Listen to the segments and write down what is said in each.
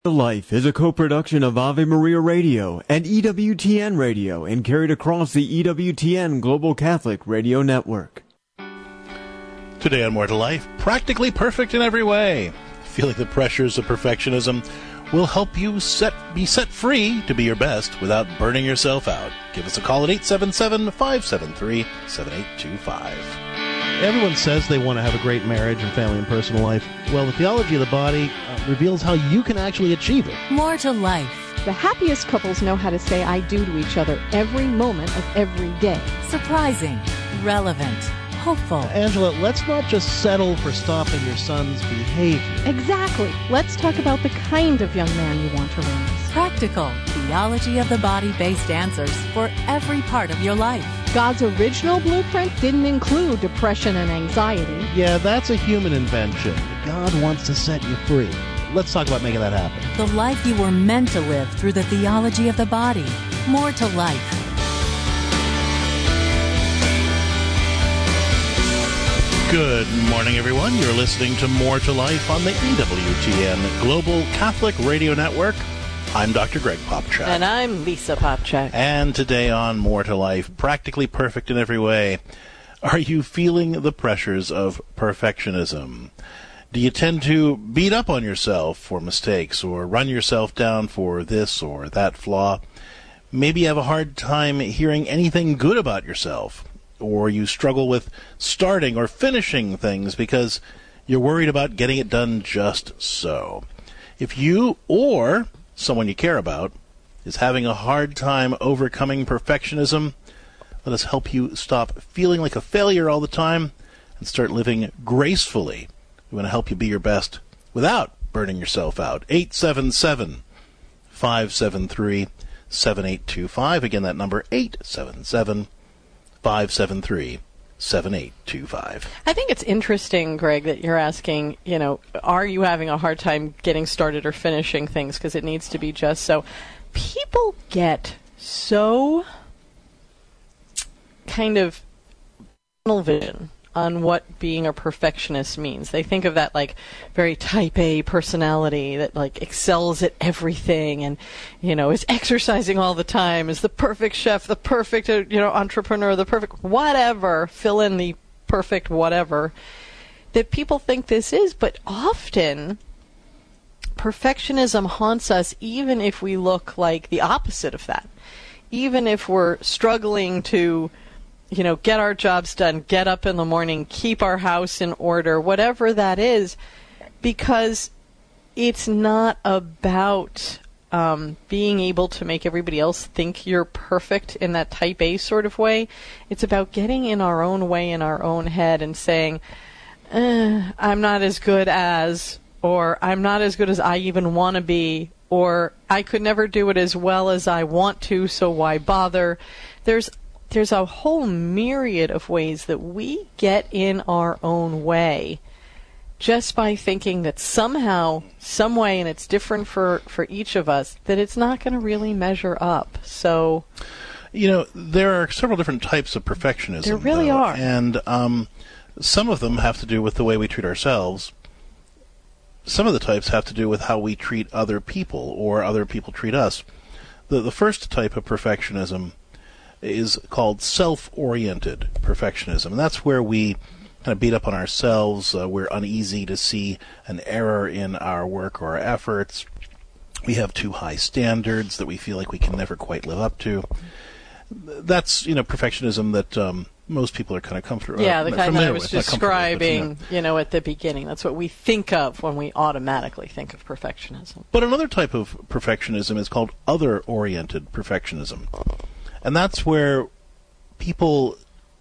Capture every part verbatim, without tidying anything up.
Life is a co-production of Ave Maria Radio and E W T N Radio and carried across the E W T N Global Catholic Radio Network. Today on More to Life, practically perfect in every way. Feeling the pressures of perfectionism will help you set be set free to be your best without burning yourself out. Give us a call at eight seven seven, five seven three, seven eight two five. Everyone says they want to have a great marriage and family and personal life. Well, the theology of the body uh, reveals how you can actually achieve it. More to Life. The happiest couples know how to say I do to each other every moment of every day. Surprising, relevant, hopeful. Angela, let's not just settle for stopping your son's behavior. Exactly. Let's talk about the kind of young man you want to raise. Practical, theology of the body-based answers for every part of your life. God's original blueprint didn't include depression and anxiety. Yeah, that's a human invention. God wants to set you free. Let's talk about making that happen. The life you were meant to live through the theology of the body. More to Life. Good morning, everyone. You're listening to More to Life on the E W T N Global Catholic Radio Network. I'm Doctor Greg Popchak. And I'm Lisa Popchak. And today on More to Life, practically perfect in every way, are you feeling the pressures of perfectionism? Do you tend to beat up on yourself for mistakes or run yourself down for this or that flaw? Maybe you have a hard time hearing anything good about yourself, or you struggle with starting or finishing things because you're worried about getting it done just so. If you or someone you care about is having a hard time overcoming perfectionism, let us help you stop feeling like a failure all the time and start living gracefully. We want to help you be your best without burning yourself out. eight seven seven, five seven three, seven eight two five. Again, that number, eight seven seven, five seven three, seven eight two five. I think it's interesting, Greg, that you're asking, you know, are you having a hard time getting started or finishing things because it needs to be just so. People get so kind of tunnel vision on what being a perfectionist means. They think of that like very type A personality that like excels at everything and, you know, is exercising all the time, is the perfect chef, the perfect, uh, you know, entrepreneur, the perfect whatever, fill in the perfect whatever that people think this is. But often perfectionism haunts us even if we look like the opposite of that. Even if we're struggling to, you know, get our jobs done, get up in the morning, keep our house in order, whatever that is, because it's not about um, being able to make everybody else think you're perfect in that type A sort of way. It's about getting in our own way in our own head and saying, eh, I'm not as good as, or I'm not as good as I even want to be, or I could never do it as well as I want to, so why bother? There's There's a whole myriad of ways that we get in our own way just by thinking that somehow, some way, and it's different for, for each of us, that it's not going to really measure up. So, you know, there are several different types of perfectionism. There really though, are. And um, some of them have to do with the way we treat ourselves. Some of the types have to do with how we treat other people or other people treat us. The, the first type of perfectionism is called self-oriented perfectionism. And that's where we kind of beat up on ourselves. Uh, we're uneasy to see an error in our work or our efforts. We have too high standards that we feel like we can never quite live up to. That's, you know, perfectionism that um, most people are kind of comfortable. Yeah, the uh, kind that I was with, describing, with, but, you know, at the beginning. That's what we think of when we automatically think of perfectionism. But another type of perfectionism is called other-oriented perfectionism. And that's where people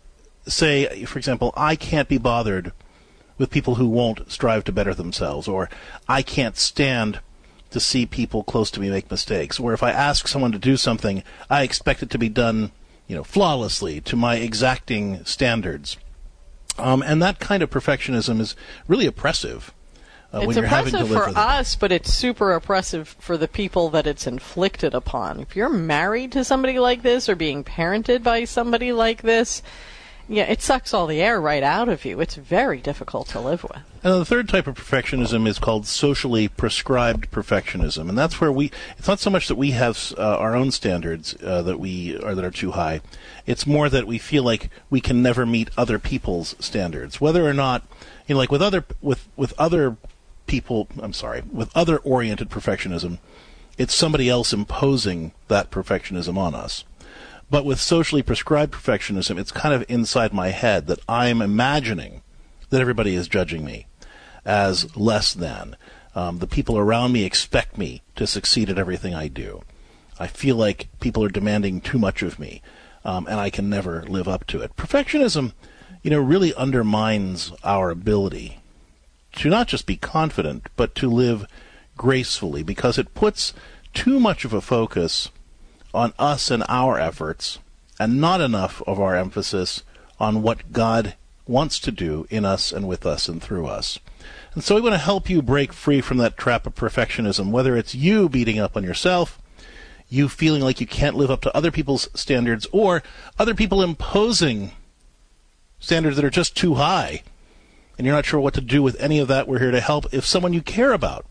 say, for example, I can't be bothered with people who won't strive to better themselves, or I can't stand to see people close to me make mistakes, or if I ask someone to do something, I expect it to be done, you know, flawlessly to my exacting standards. Um, and that kind of perfectionism is really oppressive. Uh, it's when you're having to oppressive live for with it. us, but it's super oppressive for the people that it's inflicted upon. If you're married to somebody like this or being parented by somebody like this, yeah, it sucks all the air right out of you. It's very difficult to live with. And the third type of perfectionism is called socially prescribed perfectionism, and that's where we. It's not so much that we have uh, our own standards uh, that we are that are too high. It's more that we feel like we can never meet other people's standards, whether or not, you know, like with other with with other people. I'm sorry, with other oriented perfectionism, it's somebody else imposing that perfectionism on us. But with socially prescribed perfectionism, it's kind of inside my head that I'm imagining that everybody is judging me as less than. Um, the people around me expect me to succeed at everything I do. I feel like people are demanding too much of me, um, and I can never live up to it. Perfectionism, you know, really undermines our ability to not just be confident, but to live gracefully, because it puts too much of a focus on us and our efforts, and not enough of our emphasis on what God wants to do in us and with us and through us. And so we want to help you break free from that trap of perfectionism, whether it's you beating up on yourself, you feeling like you can't live up to other people's standards, or other people imposing standards that are just too high, and you're not sure what to do with any of that. We're here to help. If someone you care about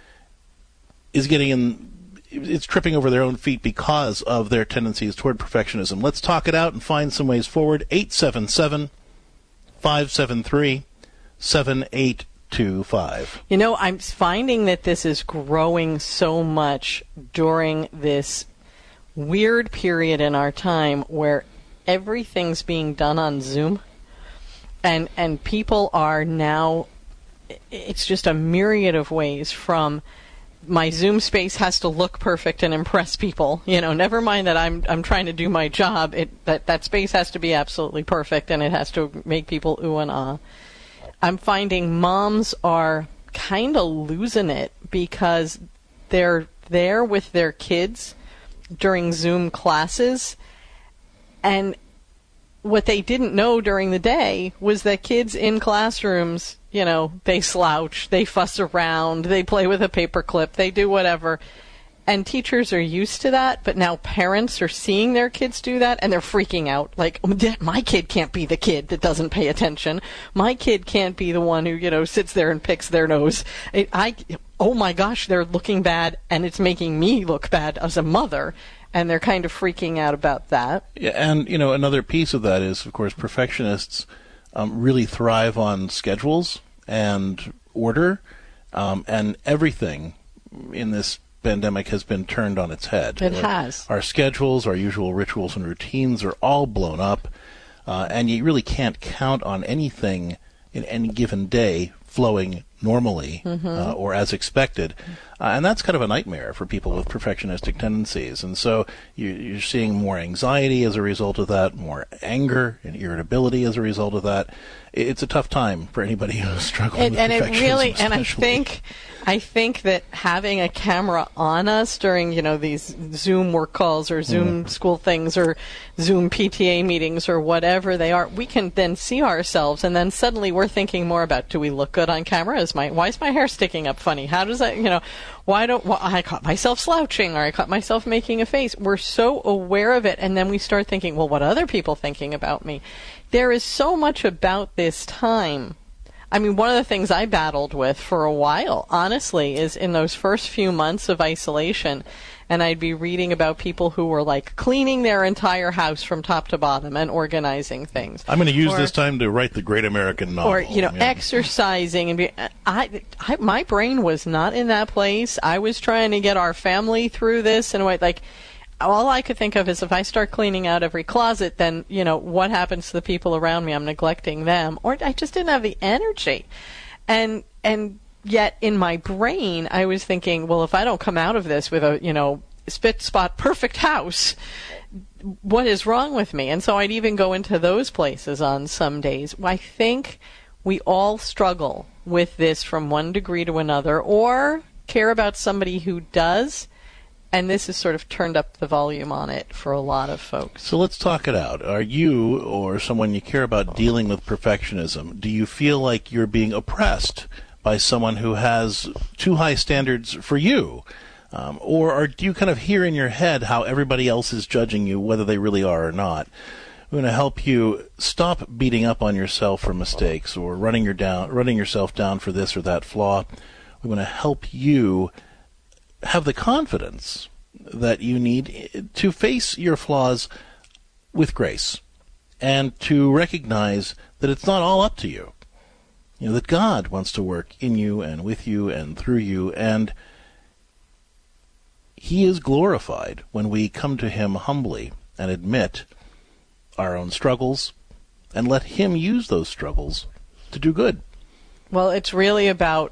is getting in it's tripping over their own feet because of their tendencies toward perfectionism. Let's talk it out and find some ways forward. eight seven seven, five seven three, seven eight two five. You know, I'm finding that this is growing so much during this weird period in our time where everything's being done on Zoom, and and people are now, it's just a myriad of ways from my Zoom space has to look perfect and impress people. You know, never mind that I'm I'm trying to do my job. It that, that space has to be absolutely perfect, and it has to make people ooh and ah. I'm finding moms are kind of losing it because they're there with their kids during Zoom classes, and what they didn't know during the day was that kids in classrooms, you know, they slouch, they fuss around, they play with a paperclip, they do whatever. And teachers are used to that, but now parents are seeing their kids do that, and they're freaking out. Like, my kid can't be the kid that doesn't pay attention. My kid can't be the one who, you know, sits there and picks their nose. It, I, oh my gosh, they're looking bad, and it's making me look bad as a mother. And they're kind of freaking out about that. Yeah, and, you know, another piece of that is, of course, perfectionists um, really thrive on schedules and order, um, and everything in this pandemic has been turned on its head. It has. Our schedules, our usual rituals and routines are all blown up, uh, and you really can't count on anything in any given day flowing normally mm-hmm. uh, or as expected. Uh, and that's kind of a nightmare for people with perfectionistic tendencies. And so you, you're seeing more anxiety as a result of that, more anger and irritability as a result of that. It's a tough time for anybody who's struggling and, with and perfectionism. It really, especially. and I think, I think that having a camera on us during, you know, these Zoom work calls or Zoom mm. school things or Zoom P T A meetings or whatever they are, we can then see ourselves, and then suddenly we're thinking more about, do we look good on camera? Is my, why is my hair sticking up funny? How does that, you know, why don't, well, I caught myself slouching, or I caught myself making a face. We're so aware of it, and then we start thinking, well, what are other people thinking about me? There is so much about this time. I mean, one of the things I battled with for a while, honestly, is in those first few months of isolation, and I'd be reading about people who were, like, cleaning their entire house from top to bottom and organizing things. I'm going to use or, this time to write the great American novel. Or, you know, yeah. exercising. and be, I, I, My brain was not in that place. I was trying to get our family through this, and like, all I could think of is if I start cleaning out every closet, then, you know, what happens to the people around me? I'm neglecting them. Or I just didn't have the energy. And and yet in my brain, I was thinking, well, if I don't come out of this with a, you know, spit spot perfect house, what is wrong with me? And so I'd even go into those places on some days. I think we all struggle with this from one degree to another, or care about somebody who does. And this has sort of turned up the volume on it for a lot of folks. So let's talk it out. Are you or someone you care about dealing with perfectionism? Do you feel like you're being oppressed by someone who has too high standards for you? Um, or are, do you kind of hear in your head how everybody else is judging you, whether they really are or not? We want to help you stop beating up on yourself for mistakes or running your down, running yourself down for this or that flaw. We want to help you have the confidence that you need to face your flaws with grace and to recognize that it's not all up to you. You know, that God wants to work in you and with you and through you, and He is glorified when we come to Him humbly and admit our own struggles and let Him use those struggles to do good. Well, it's really about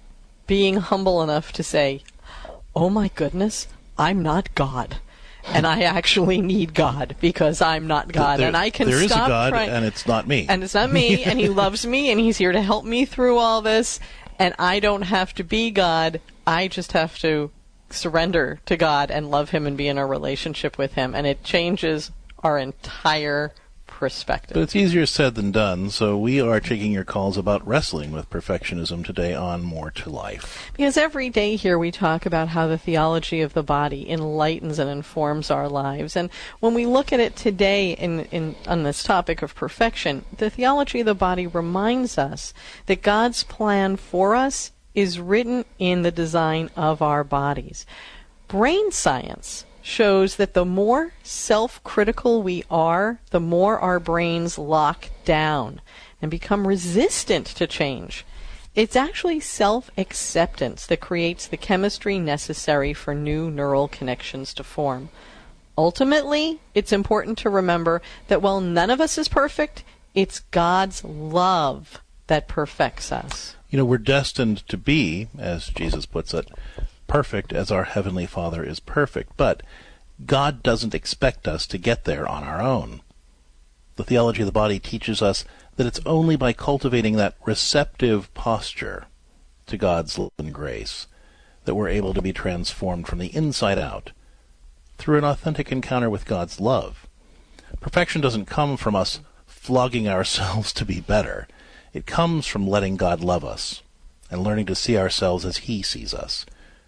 being humble enough to say, oh my goodness, I'm not God. And I actually need God because I'm not God. There, and I can there stop is a God, trying. and it's not me. And it's not me, and He loves me, and He's here to help me through all this. And I don't have to be God. I just have to surrender to God and love Him and be in a relationship with Him. And it changes our entire perspective. But it's easier said than done, so we are taking your calls about wrestling with perfectionism today on More to Life. Because every day here we talk about how the theology of the body enlightens and informs our lives. And when we look at it today in, in on this topic of perfection, the theology of the body reminds us that God's plan for us is written in the design of our bodies. Brain science shows that the more self-critical we are, the more our brains lock down and become resistant to change. It's actually self-acceptance that creates the chemistry necessary for new neural connections to form. Ultimately, it's important to remember that while none of us is perfect, it's God's love that perfects us. You know, we're destined to be, as Jesus puts it, perfect as our Heavenly Father is perfect, but God doesn't expect us to get there on our own. The theology of the body teaches us that it's only by cultivating that receptive posture to God's love and grace that we're able to be transformed from the inside out through an authentic encounter with God's love. Perfection doesn't come from us flogging ourselves to be better. It comes from letting God love us and learning to see ourselves as He sees us.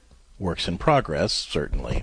Works in progress, certainly,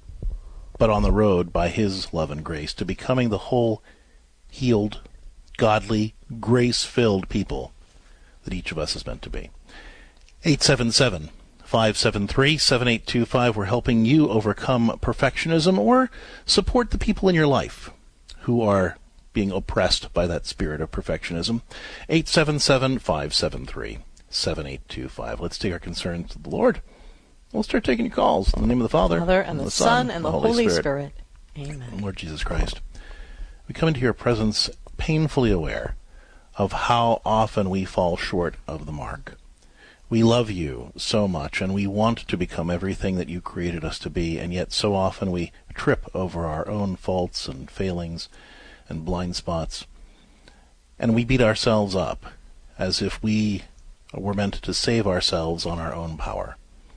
but on the road by His love and grace to becoming the whole, healed, godly, grace-filled people that each of us is meant to be. eight seven seven, five seven three, seven eight two five. We're helping you overcome perfectionism or support the people in your life who are being oppressed by that spirit of perfectionism. eight seven seven, five seven three, seven eight two five. Let's take our concerns to the Lord. We'll start taking your calls in the name of the Father, Father and, and the, the Son, and the Holy, Holy Spirit. Spirit. Amen. Lord Jesus Christ, we come into your presence painfully aware of how often we fall short of the mark. We love you so much, and we want to become everything that you created us to be, and yet so often we trip over our own faults and failings and blind spots, and we beat ourselves up as if we were meant to save ourselves on our own power.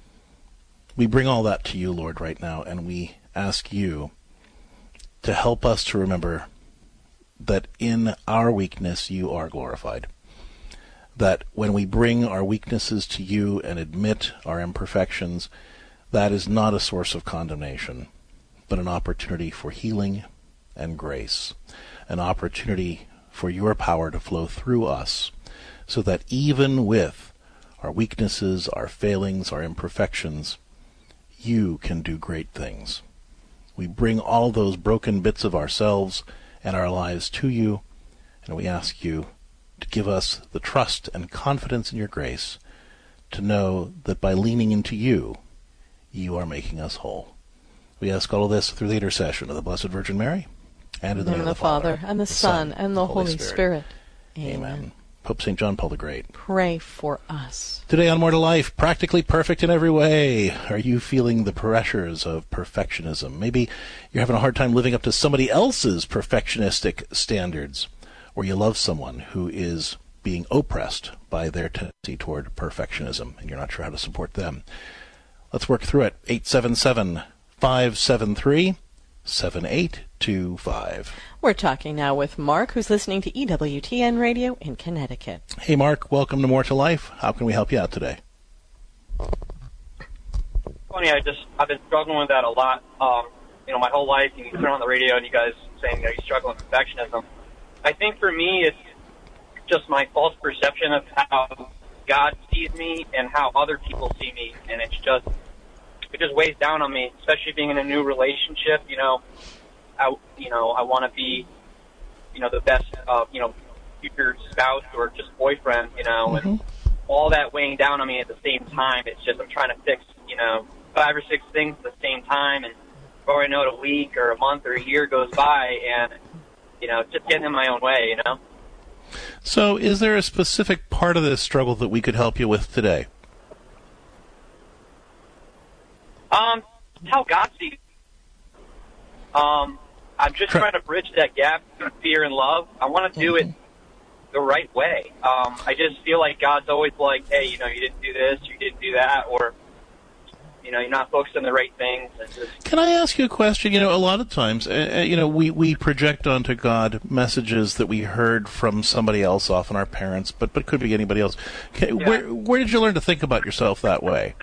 We bring all that to you, Lord, right now, and we ask you to help us to remember that in our weakness you are glorified. That when we bring our weaknesses to you and admit our imperfections, that is not a source of condemnation, but an opportunity for healing and grace, an opportunity for your power to flow through us, so that even with our weaknesses, our failings, our imperfections, you can do great things. We bring all those broken bits of ourselves and our lives to you, and we ask you to give us the trust and confidence in your grace to know that by leaning into you, you are making us whole. We ask all of this through the intercession of the Blessed Virgin Mary, and in the name of the Father, and the Son, and the Holy Spirit. Amen. Pope Saint John Paul the Great, pray for us. Today on More to Life, practically perfect in every way. Are you feeling the pressures of perfectionism? Maybe you're having a hard time living up to somebody else's perfectionistic standards, or you love someone who is being oppressed by their tendency toward perfectionism, and you're not sure how to support them. Let's work through it. eight seven seven, five seven three, seven eight two five. We're talking now with Mark, who's listening to E W T N Radio in Connecticut. Hey, Mark. Welcome to More to Life. How can we help you out today? Funny, I just I've been struggling with that a lot. Um, you know, my whole life. You turn on the radio and you guys saying, you know, you struggle with perfectionism. I think for me, it's just my false perception of how God sees me and how other people see me, and it's just it just weighs down on me, especially being in a new relationship. You know, I you know I want to be, you know, the best, uh, you know, future spouse or just boyfriend. You know, mm-hmm. and all that weighing down on me at the same time. It's just I'm trying to fix, you know, five or six things at the same time, and before I know it, a week or a month or a year goes by, and you know, just getting in my own way. You know. So is there a specific part of this struggle that we could help you with today? Um, how God sees. Um, I'm just trying to bridge that gap between fear and love. I want to do it the right way. Um, I just feel like God's always like, hey, you know, you didn't do this, you didn't do that, or, you know, you're not focused on the right things. And just... Can I ask you a question? You know, a lot of times, uh, you know, we, we project onto God messages that we heard from somebody else, often our parents, but but could be anybody else. Okay, yeah. Where where did you learn to think about yourself that way?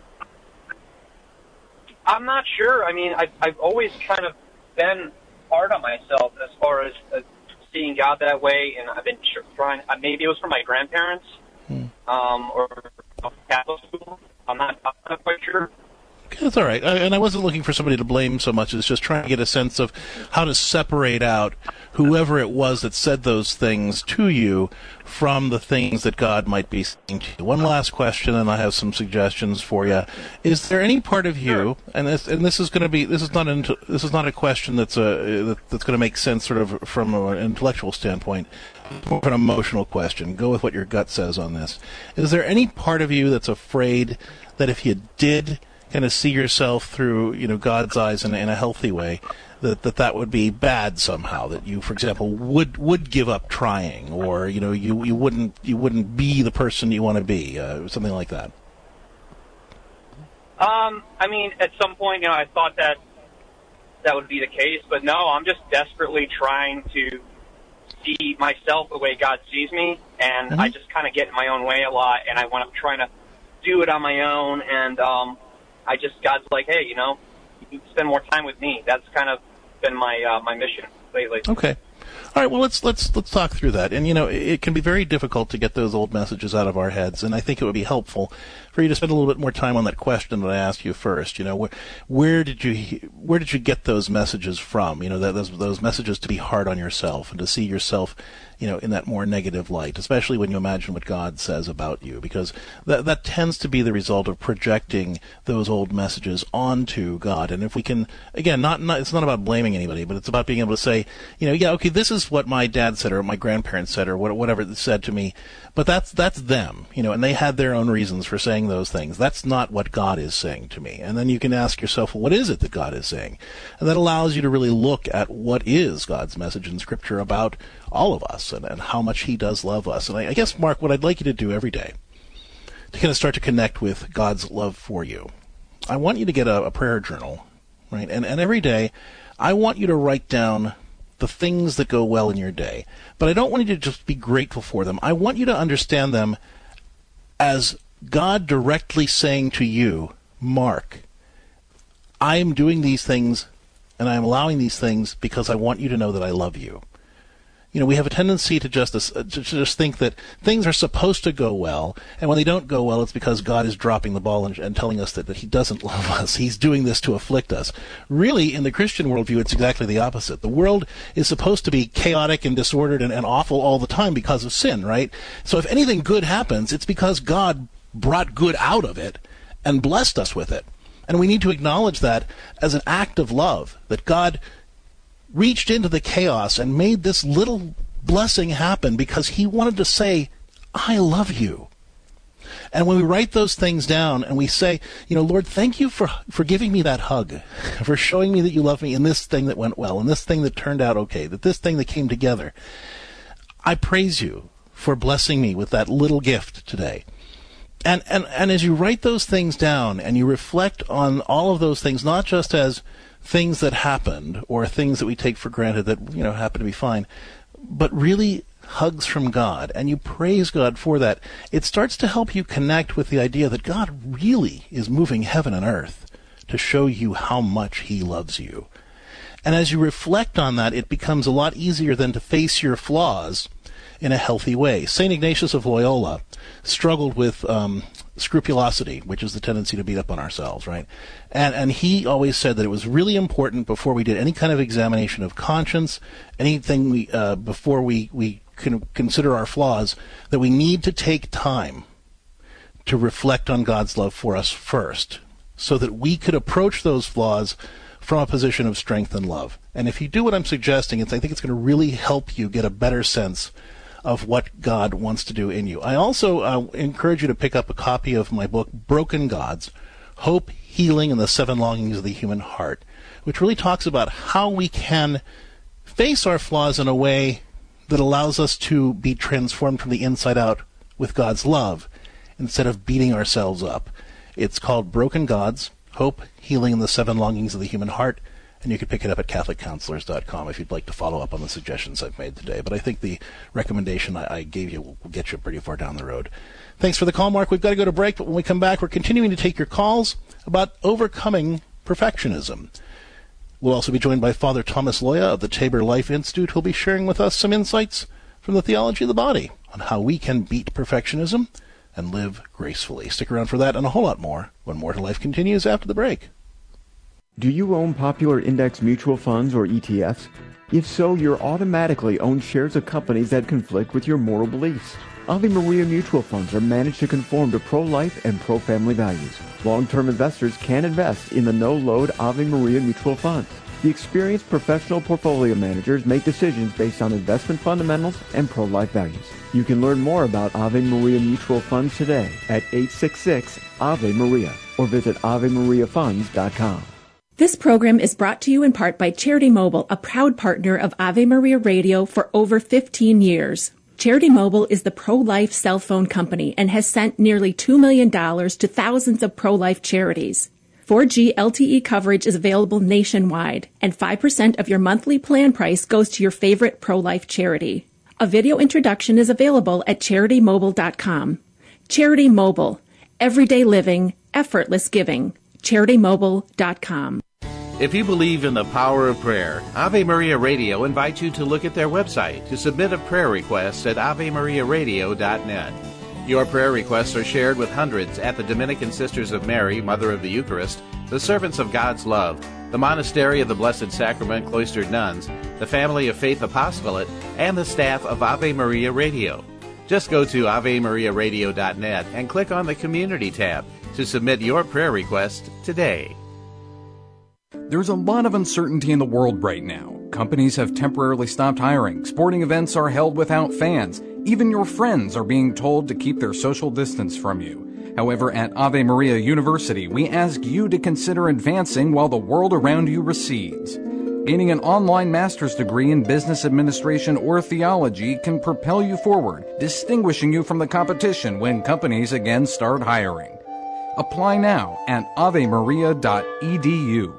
I'm not sure. I mean, I've, I've always kind of been hard on myself as far as uh, seeing God that way, and I've been trying. Uh, maybe it was from my grandparents, hmm. um, or Catholic school. I'm not, I'm not quite sure. Okay, that's all right. I, and I wasn't looking for somebody to blame so much as just trying to get a sense of how to separate out whoever it was that said those things to you from the things that God might be saying to you. One last question, and I have some suggestions for you. Is there any part of you, and this, and this is going to be, this is not an, this is not a question that's a that's going to make sense sort of from an intellectual standpoint. It's more of an emotional question. Go with what your gut says on this. Is there any part of you that's afraid that if you did kind of see yourself through, you know, God's eyes in, in a healthy way, that, that that would be bad somehow? That you, for example, would would give up trying, or you know, you, you wouldn't you wouldn't be the person you want to be, uh, something like that. Um, I mean, at some point, you know, I thought that that would be the case, but no, I'm just desperately trying to see myself the way God sees me, and mm-hmm. I just kind of get in my own way a lot, and I want to trying to do it on my own, and um, I just God's like, hey, you know, you can spend more time with me. That's kind of been my uh, my mission lately. Okay. All right, well, let's let's let's talk through that. And you know, it can be very difficult to get those old messages out of our heads, and I think it would be helpful for you to spend a little bit more time on that question that I asked you first. You know, where where did you where did you get those messages from? You know, that, those those messages to be hard on yourself and to see yourself, you know, in that more negative light, especially when you imagine what God says about you, because that that tends to be the result of projecting those old messages onto God. And if we can, again, not, not it's not about blaming anybody, but it's about being able to say, you know, yeah, okay, this is what my dad said or my grandparents said or whatever it said to me, but that's that's them, you know, and they had their own reasons for saying those things. That's not what God is saying to me. And then you can ask yourself, well, what is it that God is saying? And that allows you to really look at what is God's message in Scripture about all of us and, and how much he does love us. And I, I guess, Mark, what I'd like you to do every day to kind of start to connect with God's love for you, I want you to get a, a prayer journal, right? And, and every day, I want you to write down the things that go well in your day. But I don't want you to just be grateful for them. I want you to understand them as God directly saying to you, Mark, I am doing these things and I am allowing these things because I want you to know that I love you. You know, we have a tendency to just uh, to just think that things are supposed to go well, and when they don't go well, it's because God is dropping the ball and, and telling us that, that he doesn't love us. He's doing this to afflict us. Really, in the Christian worldview, it's exactly the opposite. The world is supposed to be chaotic and disordered and, and awful all the time because of sin, right? So if anything good happens, it's because God brought good out of it and blessed us with it. And we need to acknowledge that as an act of love, that God reached into the chaos and made this little blessing happen because he wanted to say, I love you. And when we write those things down and we say, you know, Lord, thank you for for giving me that hug, for showing me that you love me in this thing that went well, in this thing that turned out okay, that this thing that came together. I praise you for blessing me with that little gift today. And, and, and as you write those things down and you reflect on all of those things, not just as things that happened or things that we take for granted that, you know, happen to be fine, but really hugs from God, and you praise God for that, it starts to help you connect with the idea that God really is moving heaven and earth to show you how much he loves you. And as you reflect on that, it becomes a lot easier then to face your flaws in a healthy way. Saint Ignatius of Loyola struggled with um, scrupulosity, which is the tendency to beat up on ourselves, right? And and he always said that it was really important before we did any kind of examination of conscience, anything we uh, before we we can consider our flaws, that we need to take time to reflect on God's love for us first, so that we could approach those flaws from a position of strength and love. And if you do what I'm suggesting, it's, I think it's going to really help you get a better sense of what God wants to do in you. I also uh, encourage you to pick up a copy of my book, Broken Gods, Hope, Healing, and the Seven Longings of the Human Heart, which really talks about how we can face our flaws in a way that allows us to be transformed from the inside out with God's love, instead of beating ourselves up. It's called Broken Gods, Hope, Healing, and the Seven Longings of the Human Heart, and you can pick it up at catholic counselors dot com if you'd like to follow up on the suggestions I've made today. But I think the recommendation I, I gave you will, will get you pretty far down the road. Thanks for the call, Mark. We've got to go to break, but when we come back, we're continuing to take your calls about overcoming perfectionism. We'll also be joined by Father Thomas Loya of the Tabor Life Institute, who'll be sharing with us some insights from the theology of the body on how we can beat perfectionism and live gracefully. Stick around for that and a whole lot more when More to Life continues after the break. Do you own popular index mutual funds or E T Fs? If so, you're automatically own shares of companies that conflict with your moral beliefs. Ave Maria mutual funds are managed to conform to pro-life and pro-family values. Long-term investors can invest in the no-load Ave Maria mutual funds. The experienced professional portfolio managers make decisions based on investment fundamentals and pro-life values. You can learn more about Ave Maria mutual funds today at eight six six Ave Maria or visit ave maria funds dot com. This program is brought to you in part by Charity Mobile, a proud partner of Ave Maria Radio for over fifteen years. Charity Mobile is the pro-life cell phone company and has sent nearly two million dollars to thousands of pro-life charities. four G L T E coverage is available nationwide, and five percent of your monthly plan price goes to your favorite pro-life charity. A video introduction is available at charity mobile dot com. Charity Mobile. Everyday living, effortless giving. charity mobile dot com. If you believe in the power of prayer, Ave Maria Radio invites you to look at their website to submit a prayer request at ave maria radio dot net. Your prayer requests are shared with hundreds at the Dominican Sisters of Mary, Mother of the Eucharist, the Servants of God's Love, the Monastery of the Blessed Sacrament Cloistered Nuns, the Family of Faith Apostolate, and the staff of Ave Maria Radio. Just go to ave maria radio dot net and click on the Community tab to submit your prayer request today. There's a lot of uncertainty in the world right now. Companies have temporarily stopped hiring. Sporting events are held without fans. Even your friends are being told to keep their social distance from you. However, at Ave Maria University, we ask you to consider advancing while the world around you recedes. Gaining an online master's degree in business administration or theology can propel you forward, distinguishing you from the competition when companies again start hiring. Apply now at ave maria dot e d u.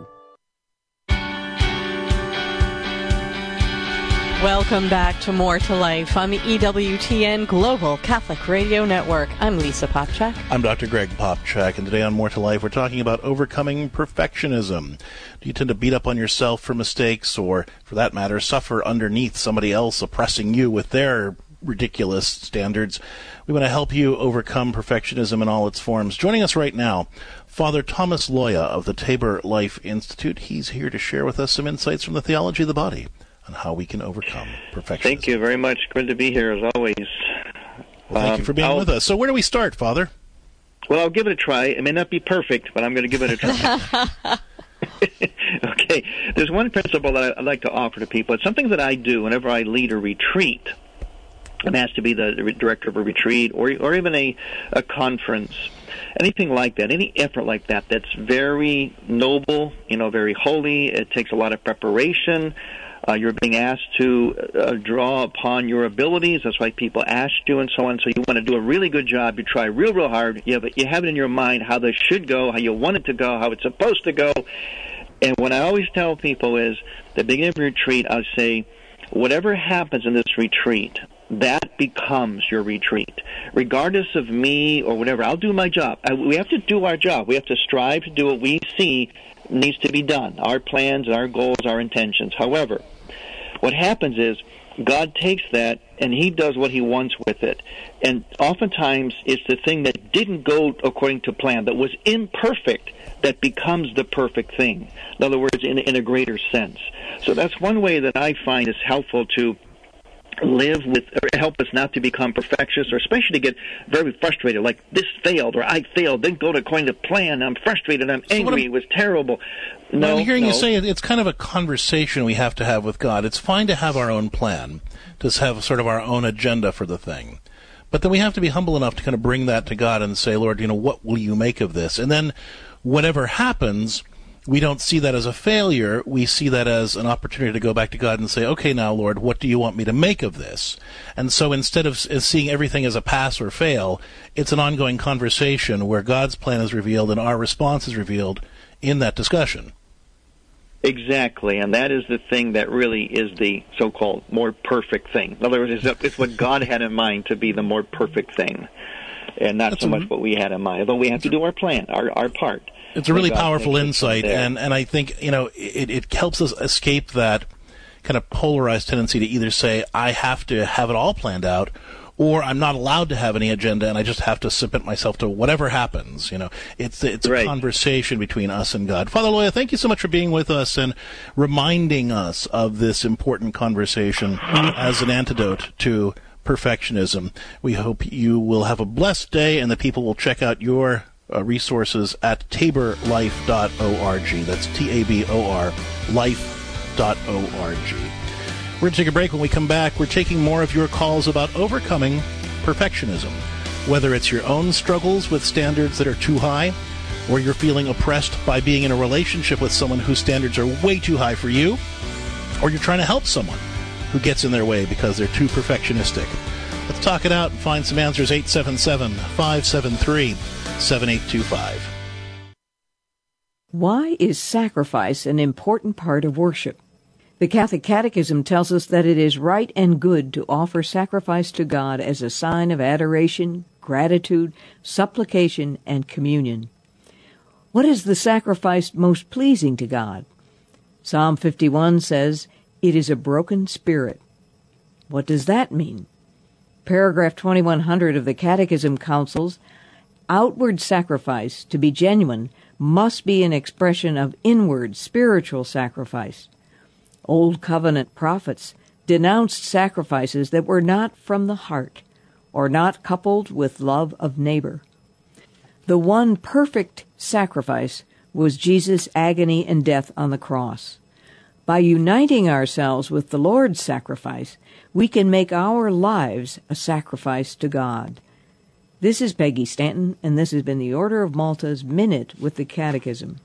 Welcome back to More to Life on the E W T N Global Catholic Radio Network. I'm Lisa Popchak. I'm Doctor Greg Popchak, and today on More to Life, we're talking about overcoming perfectionism. Do you tend to beat up on yourself for mistakes, or, for that matter, suffer underneath somebody else oppressing you with their ridiculous standards? We want to help you overcome perfectionism in all its forms. Joining us right now, Father Thomas Loya of the Tabor Life Institute. He's here to share with us some insights from the theology of the body on how we can overcome perfectionism. Thank you very much. Good to be here, as always. Well, thank um, you for being I'll, with us. So where do we start, Father? Well, I'll give it a try. It may not be perfect, but I'm going to give it a try. Okay. There's one principle that I'd like to offer to people. It's something that I do whenever I lead a retreat. I'm asked to be the director of a retreat or or even a, a conference. Anything like that, any effort like that that's very noble, you know, very holy. It takes a lot of preparation. Uh, you're being asked to uh, draw upon your abilities. That's why people ask you and so on. So you want to do a really good job. You try real, real hard. You have, it, you have it in your mind how this should go, how you want it to go, how it's supposed to go. And what I always tell people is, at the beginning of a retreat, I'll say, whatever happens in this retreat, that becomes your retreat. Regardless of me or whatever, I'll do my job. I, we have to do our job. We have to strive to do what we see needs to be done, our plans, our goals, our intentions. However, what happens is God takes that and he does what he wants with it. And oftentimes it's the thing that didn't go according to plan, that was imperfect, that becomes the perfect thing. In other words, in, in a greater sense. So that's one way that I find is helpful to live with, or help us not to become perfectionists, or especially to get very frustrated, like this failed, or I failed, didn't go according to plan, I'm frustrated, I'm angry, it was terrible. No, well, I'm hearing no. you say it, it's kind of a conversation we have to have with God. It's fine to have our own plan, to have sort of our own agenda for the thing. But then we have to be humble enough to kind of bring that to God and say, Lord, you know, what will you make of this? And then whatever happens, we don't see that as a failure. We see that as an opportunity to go back to God and say, okay, now, Lord, what do you want me to make of this? And so instead of seeing everything as a pass or fail, it's an ongoing conversation where God's plan is revealed and our response is revealed in that discussion. Exactly, and that is the thing that really is the so-called more perfect thing. In other words, it's, it's what God had in mind to be the more perfect thing, and not That's so a, much what we had in mind. Although we have to do our plan, our, our part. It's a really powerful insight, and, and I think, you know, it, it helps us escape that kind of polarized tendency to either say, I have to have it all planned out, or I'm not allowed to have any agenda, and I just have to submit myself to whatever happens. You know, it's it's right. a conversation between us and God. Father Loya, thank you so much for being with us and reminding us of this important conversation as an antidote to perfectionism. We hope you will have a blessed day, and the people will check out your uh, resources at tabor life dot org. That's T A B O R, life dot org. We're going to take a break. When we come back, we're taking more of your calls about overcoming perfectionism. Whether it's your own struggles with standards that are too high, or you're feeling oppressed by being in a relationship with someone whose standards are way too high for you, or you're trying to help someone who gets in their way because they're too perfectionistic. Let's talk it out and find some answers. eight seven seven, five seven three, seven eight two five. Why is sacrifice an important part of worship? The Catholic Catechism tells us that it is right and good to offer sacrifice to God as a sign of adoration, gratitude, supplication, and communion. What is the sacrifice most pleasing to God? Psalm fifty-one says, "It is a broken spirit." What does that mean? Paragraph twenty-one hundred of the Catechism counsels, outward sacrifice, to be genuine, must be an expression of inward spiritual sacrifice. Old Covenant prophets denounced sacrifices that were not from the heart or not coupled with love of neighbor. The one perfect sacrifice was Jesus' agony and death on the cross. By uniting ourselves with the Lord's sacrifice, we can make our lives a sacrifice to God. This is Peggy Stanton, and this has been the Order of Malta's Minute with the Catechism.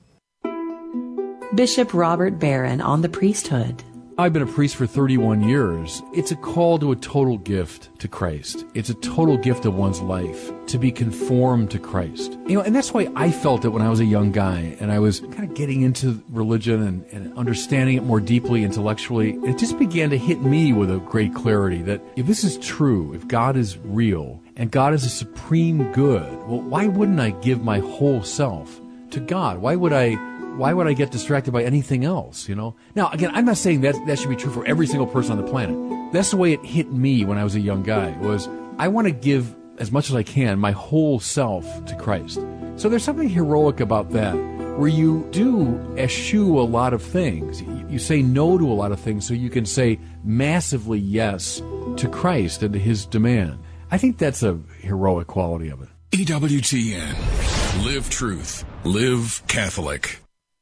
Bishop Robert Barron on the priesthood. I've been a priest for thirty-one years. It's a call to a total gift to Christ. It's a total gift of one's life to be conformed to Christ. You know, and that's why I felt it when I was a young guy and I was kind of getting into religion and, and understanding it more deeply intellectually. It just began to hit me with a great clarity that if this is true, if God is real and God is a supreme good, well, why wouldn't I give my whole self to God? Why would I Why would I get distracted by anything else, you know? Now, again, I'm not saying that that should be true for every single person on the planet. That's the way it hit me when I was a young guy, was I want to give as much as I can, my whole self to Christ. So there's something heroic about that, where you do eschew a lot of things. You say no to a lot of things so you can say massively yes to Christ and to his demand. I think that's a heroic quality of it. E W T N. Live truth. Live Catholic.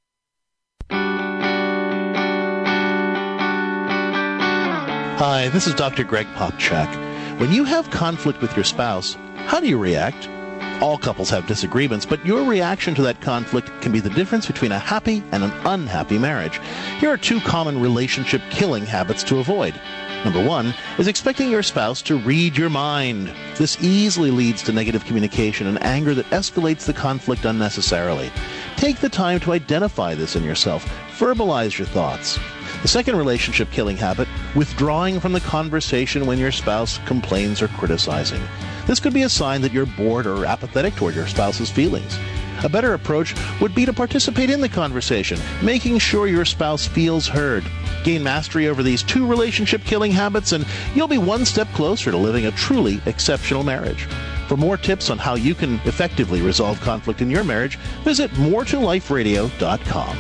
Hi, this is Doctor Greg Popchak. When you have conflict with your spouse, how do you react? All couples have disagreements, but your reaction to that conflict can be the difference between a happy and an unhappy marriage. Here are two common relationship-killing habits to avoid. Number one is expecting your spouse to read your mind. This easily leads to negative communication and anger that escalates the conflict unnecessarily. Take the time to identify this in yourself. Verbalize your thoughts. The second relationship-killing habit, withdrawing from the conversation when your spouse complains or criticizing. This could be a sign that you're bored or apathetic toward your spouse's feelings. A better approach would be to participate in the conversation, making sure your spouse feels heard. Gain mastery over these two relationship-killing habits, and you'll be one step closer to living a truly exceptional marriage. For more tips on how you can effectively resolve conflict in your marriage, visit more to life radio dot com.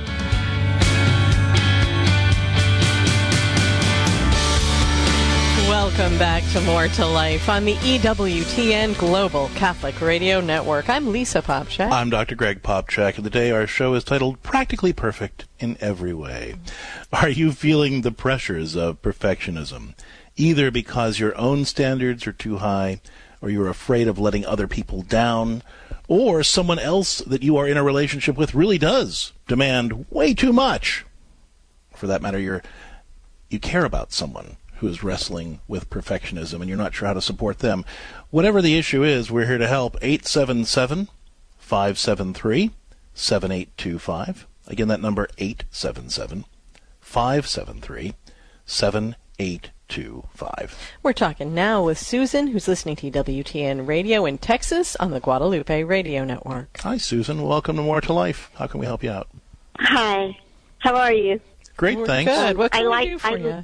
Welcome back to More to Life on the E W T N Global Catholic Radio Network. I'm Lisa Popcak. I'm Doctor Greg Popcak, and today our show is titled Practically Perfect in Every Way. Are you feeling the pressures of perfectionism, either because your own standards are too high, or you're afraid of letting other people down, or someone else that you are in a relationship with really does demand way too much? For that matter, you're you care about someone who is wrestling with perfectionism and you're not sure how to support them. Whatever the issue is, we're here to help. eight seven seven, five seven three, seven eight two five. Again, that number, eight seven seven, five seven three, seven eight two five. We're talking now with Susan, who's listening to W T N Radio in Texas on the Guadalupe Radio Network. Hi, Susan. Welcome to More to Life. How can we help you out? Hi. How are you? Great, We're thanks. Good. What can I we like, do for I, you?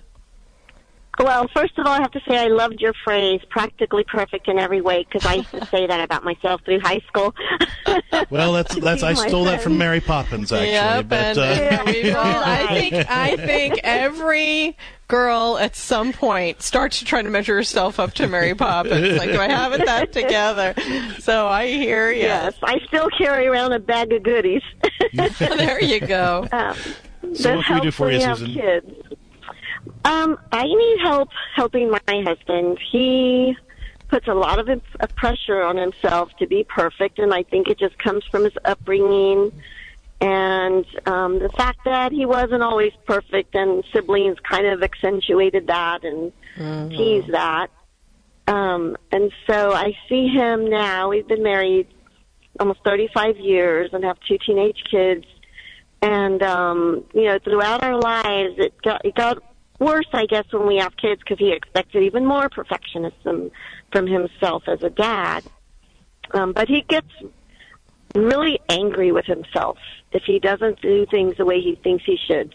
Well, first of all, I have to say I loved your phrase, practically perfect in every way, because I used to say that about myself through high school. Well, that's that's I stole that from Mary Poppins, actually. Yep, but and, uh, and we all, I think I think every girl at some point starts to try to measure herself up to Mary Poppins. Like, do I have it that together? So I hear you. Yes, I still carry around a bag of goodies. There you go. Um, So what can we do for you, have Susan? Kids. Um, I need help helping my husband. He puts a lot of, imp- of pressure on himself to be perfect, and I think it just comes from his upbringing and um, the fact that he wasn't always perfect, and siblings kind of accentuated that and Mm-hmm. teased that. Um, and so I see him now. We've been married almost thirty-five years and have two teenage kids. And, um, you know, throughout our lives, it got, it got worse, I guess, when we have kids, because he expected even more perfectionism from himself as a dad. Um, but he gets really angry with himself if he doesn't do things the way he thinks he should.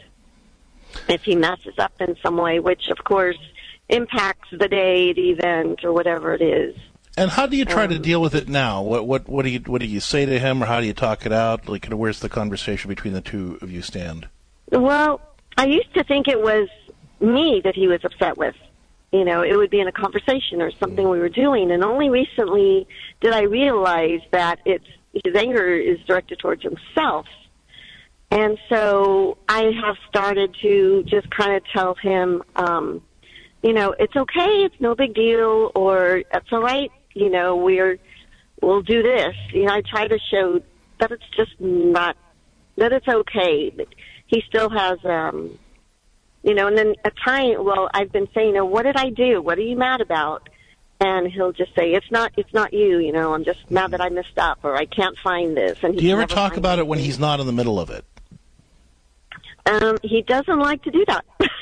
If he messes up in some way, which, of course, impacts the day, the event, or whatever it is. And how do you try um, to deal with it now? What what what do you what do you say to him, or how do you talk it out? Like, where's the conversation between the two of you stand? Well, I used to think it was me that he was upset with. You know, it would be in a conversation or something we were doing, and only recently did I realize that it's his anger is directed towards himself. And so I have started to just kind of tell him, um, you know, it's okay, it's no big deal, or it's all right, you know, we're, we'll do this. You know, I try to show that it's just not, that it's okay. But he still has, um, you know, and then a time, well, I've been saying, you know, what did I do? What are you mad about? And he'll just say, it's not, it's not you, you know, I'm just mad that I messed up, or I can't find this. And Do you ever talk about it when he's not in the middle of it? Um, he doesn't like to do that.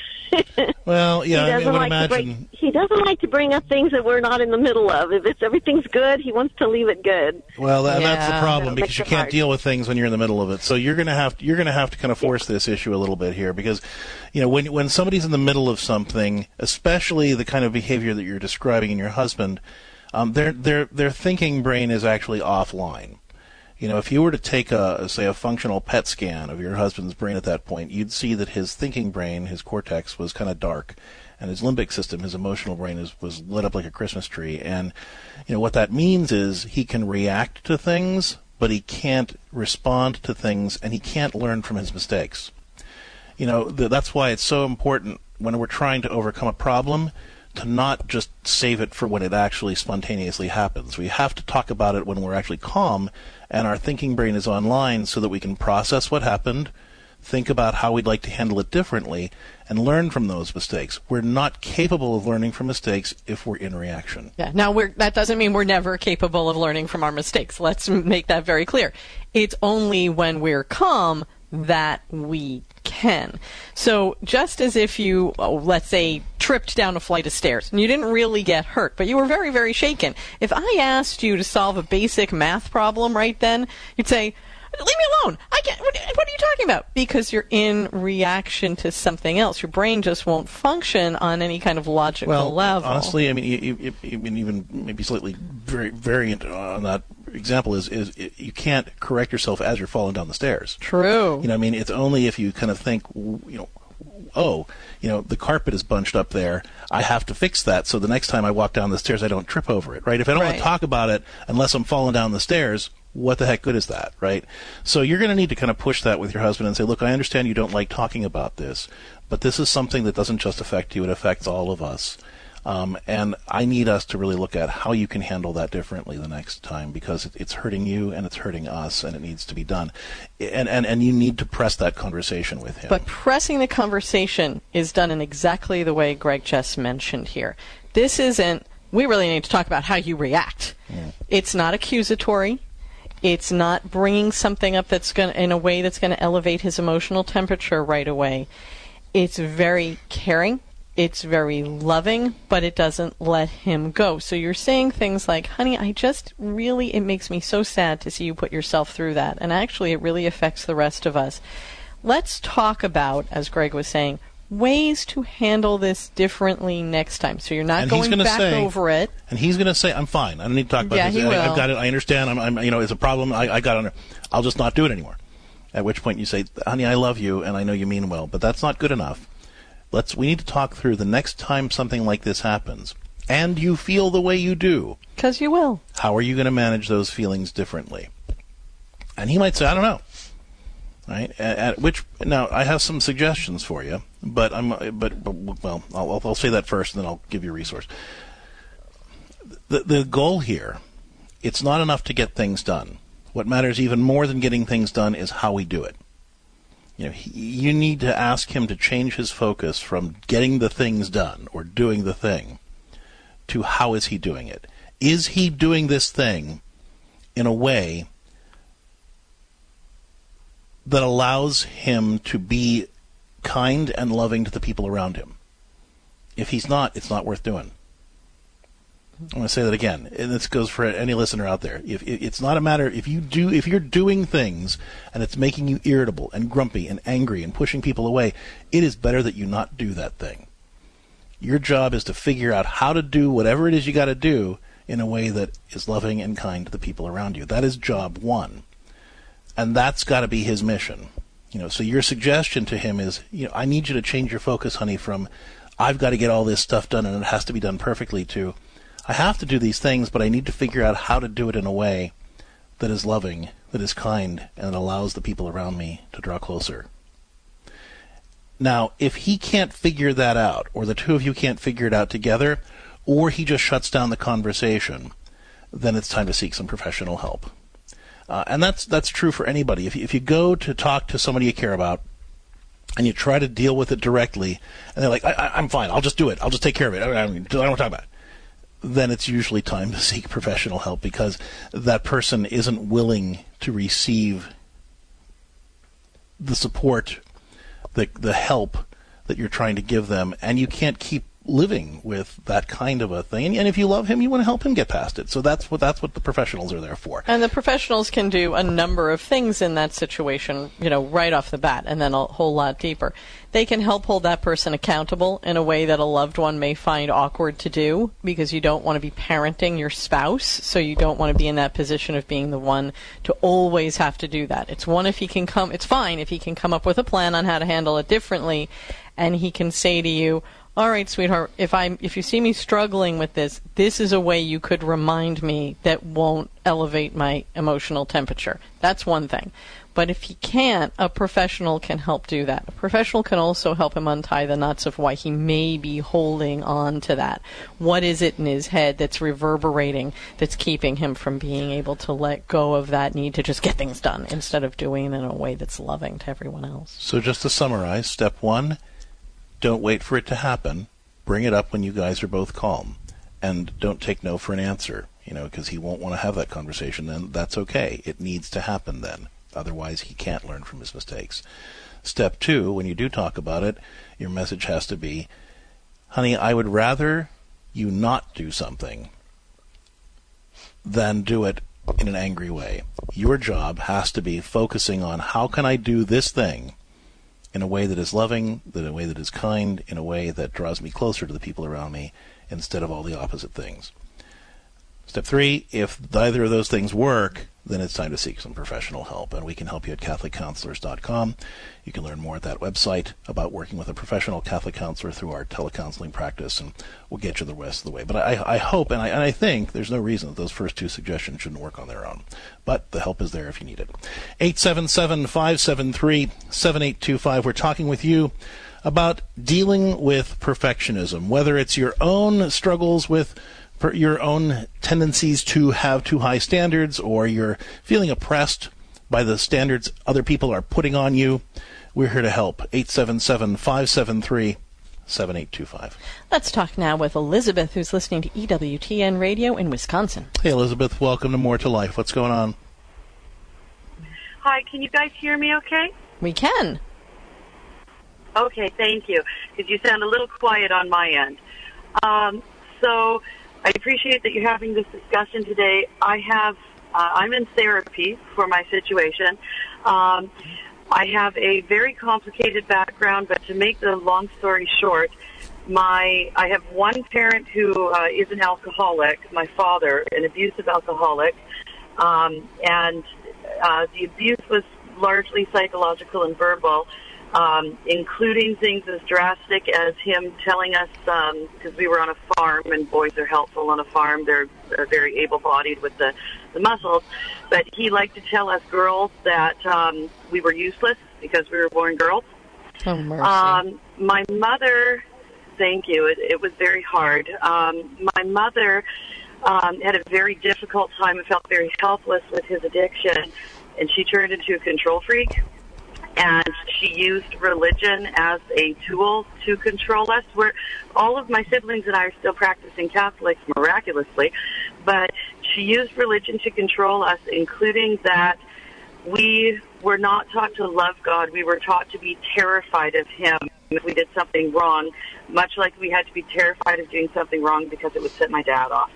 Well, yeah, he I doesn't would like imagine. To bring, he doesn't like to bring up things that we're not in the middle of. If it's everything's good, he wants to leave it good. Well, that, that's the Yeah. problem, It'll because make you it can't hard. deal with things when you're in the middle of it. So you're gonna have you're gonna have to kind of force this issue a little bit here, because, you know, when when somebody's in the middle of something, especially the kind of behavior that you're describing in your husband, um, their their their thinking brain is actually offline. You know, if you were to take a, say, a functional P E T scan of your husband's brain at that point, you'd see that his thinking brain, his cortex, was kind of dark, and his limbic system, his emotional brain, is, was lit up like a Christmas tree. And, you know, what that means is he can react to things, but he can't respond to things, and he can't learn from his mistakes. You know, th- that's why it's so important when we're trying to overcome a problem to not just save it for when it actually spontaneously happens. We have to talk about it when we're actually calm and our thinking brain is online, so that we can process what happened, think about how we'd like to handle it differently, and learn from those mistakes. We're not capable of learning from mistakes if we're in reaction. Yeah. Now, we're, that doesn't mean we're never capable of learning from our mistakes. Let's make that very clear. It's only when we're calm that we can. So just as if you, oh, let's say, tripped down a flight of stairs, and you didn't really get hurt, but you were very, very shaken. If I asked you to solve a basic math problem right then, you'd say, leave me alone. I can't. What, what are you talking about? Because you're in reaction to something else. Your brain just won't function on any kind of logical well, level. Honestly, I mean, you, you, you, even maybe slightly very variant on that example is is you can't correct yourself as you're falling down the stairs. True. You know, I mean, it's only if you kind of think, you know, oh, you know, the carpet is bunched up there. I have to fix that so the next time I walk down the stairs, I don't trip over it, right? If I don't right. want to talk about it unless I'm falling down the stairs, what the heck good is that, right? So you're going to need to kind of push that with your husband and say, look, I understand you don't like talking about this, but this is something that doesn't just affect you, it affects all of us. Um, and I need us to really look at how you can handle that differently the next time, because it, it's hurting you and it's hurting us, and it needs to be done. And, and, and you need to press that conversation with him. But pressing the conversation is done in exactly the way Greg just mentioned here. This isn't, we really need to talk about how you react. Yeah. It's not accusatory. It's not bringing something up that's going in a way that's going to elevate his emotional temperature right away. It's very caring. It's very loving, but it doesn't let him go. So you're saying things like, honey, I just really, it makes me so sad to see you put yourself through that. And actually, it really affects the rest of us. Let's talk about, as Greg was saying, ways to handle this differently next time. So you're not and going back say, over it. And he's going to say, I'm fine. I don't need to talk about yeah, this. He I, will. I've got it. I understand. I'm, I'm, you know, it's a problem. I, I got it. I'll just not do it anymore. At which point you say, honey, I love you, and I know you mean well, but that's not good enough. Let's. We need to talk through the next time something like this happens, and you feel the way you do. Because you will. How are you going to manage those feelings differently? And he might say, I don't know. Right? At, at which now I have some suggestions for you, but I'm but, but well I'll, I'll say that first, and then I'll give you a resource. The the goal here, it's not enough to get things done. What matters even more than getting things done is how we do it. You know, he, you need to ask him to change his focus from getting the things done or doing the thing to how is he doing it. Is he doing this thing in a way that allows him to be kind and loving to the people around him? If he's not, it's not worth doing. I'm going to say that again, and this goes for any listener out there. If it's not a matter, if you do, if you're doing things and it's making you irritable and grumpy and angry and pushing people away, it is better that you not do that thing. Your job is to figure out how to do whatever it is you got to do in a way that is loving and kind to the people around you. That is job one. And that's got to be his mission. You know, so your suggestion to him is, you know, I need you to change your focus, honey, from I've got to get all this stuff done and it has to be done perfectly to I have to do these things, but I need to figure out how to do it in a way that is loving, that is kind, and that allows the people around me to draw closer. Now, if he can't figure that out, or the two of you can't figure it out together, or he just shuts down the conversation, then it's time to seek some professional help. Uh, and that's that's true for anybody. If you, if you go to talk to somebody you care about, and you try to deal with it directly, and they're like, I, I, I'm fine, I'll just do it, I'll just take care of it, I, I, I don't want to talk about it, then it's usually time to seek professional help, because that person isn't willing to receive the support, the the help that you're trying to give them, and you can't keep living with that kind of a thing. And if you love him, you want to help him get past it. So that's what that's what the professionals are there for. And the professionals can do a number of things in that situation, you know, right off the bat, and then a whole lot deeper. They can help hold that person accountable in a way that a loved one may find awkward to do, because you don't want to be parenting your spouse, so you don't want to be in that position of being the one to always have to do that. It's one if he can come, it's fine if he can come up with a plan on how to handle it differently, and he can say to you, all right, sweetheart, if I if you see me struggling with this, this is a way you could remind me that won't elevate my emotional temperature. That's one thing. But if he can't, a professional can help do that. A professional can also help him untie the knots of why he may be holding on to that. What is it in his head that's reverberating, that's keeping him from being able to let go of that need to just get things done instead of doing it in a way that's loving to everyone else? So just to summarize, step one, don't wait for it to happen. Bring it up when you guys are both calm. And don't take no for an answer, you know, because he won't want to have that conversation. Then that's okay. It needs to happen then. Otherwise, he can't learn from his mistakes. Step two, when you do talk about it, your message has to be, honey, I would rather you not do something than do it in an angry way. Your job has to be focusing on how can I do this thing in a way that is loving, in a way that is kind, in a way that draws me closer to the people around me, instead of all the opposite things. Step three, if neither of those things work, then it's time to seek some professional help, and we can help you at Catholic Counselors dot com. You can learn more at that website about working with a professional Catholic counselor through our telecounseling practice, and we'll get you the rest of the way. But I, I hope, and I, and I think, there's no reason that those first two suggestions shouldn't work on their own. But the help is there if you need it. eight seven seven, five seven three, seven eight two five. We're talking with you about dealing with perfectionism, whether it's your own struggles with your own tendencies to have too high standards, or you're feeling oppressed by the standards other people are putting on you. We're here to help. eight seven seven, five seven three, seven eight two five. Let's talk now with Elizabeth, who's listening to E W T N Radio in Wisconsin. Hey, Elizabeth. Welcome to More to Life. What's going on? Hi, can you guys hear me okay? We can. Okay, thank you, because you sound a little quiet on my end. Um, so I appreciate that you're having this discussion today. I have, uh, I'm in therapy for my situation. Um, I have a very complicated background, but to make the long story short, my I have one parent who uh, is an alcoholic, my father, an abusive alcoholic, um, and uh, the abuse was largely psychological and verbal. Um, including things as drastic as him telling us, because um, we were on a farm, and boys are helpful on a farm. They're, they're very able-bodied with the, the muscles. But he liked to tell us girls that um, we were useless because we were born girls. Oh, mercy. Um, my mother, thank you, it, it was very hard. Um, my mother um, had a very difficult time and felt very helpless with his addiction, and she turned into a control freak. And she used religion as a tool to control us. We're, all of my siblings and I are still practicing Catholics miraculously, but she used religion to control us, including that we were not taught to love God. We were taught to be terrified of Him if we did something wrong, much like we had to be terrified of doing something wrong because it would set my dad off.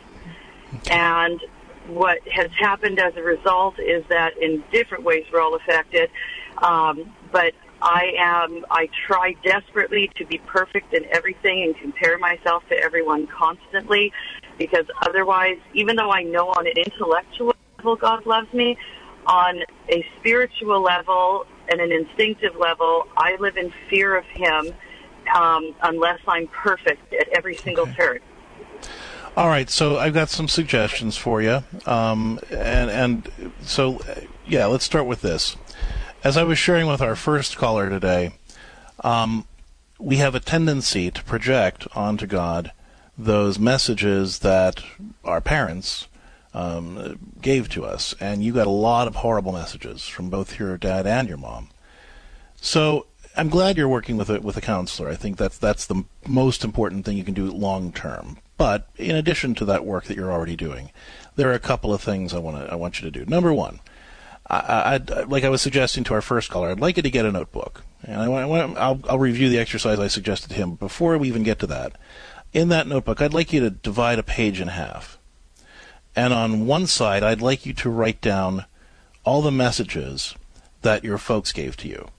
And what has happened as a result is that in different ways we're all affected. Um, but I am, I try desperately to be perfect in everything and compare myself to everyone constantly, because otherwise, even though I know on an intellectual level God loves me, on a spiritual level and an instinctive level, I live in fear of Him um, unless I'm perfect at every single Okay. turn. All right, so I've got some suggestions for you. Um, and, and so, yeah, let's start with this. As I was sharing with our first caller today, um, we have a tendency to project onto God those messages that our parents um, gave to us. And you got a lot of horrible messages from both your dad and your mom. So I'm glad you're working with a, with a counselor. I think that's, that's the most important thing you can do long term. But in addition to that work that you're already doing, there are a couple of things I want to I want you to do. Number one, I, I'd, like I was suggesting to our first caller, I'd like you to get a notebook, and I want, I'll, I'll review the exercise I suggested to him. Before we even get to that, in that notebook, I'd like you to divide a page in half, and on one side, I'd like you to write down all the messages that your folks gave to you.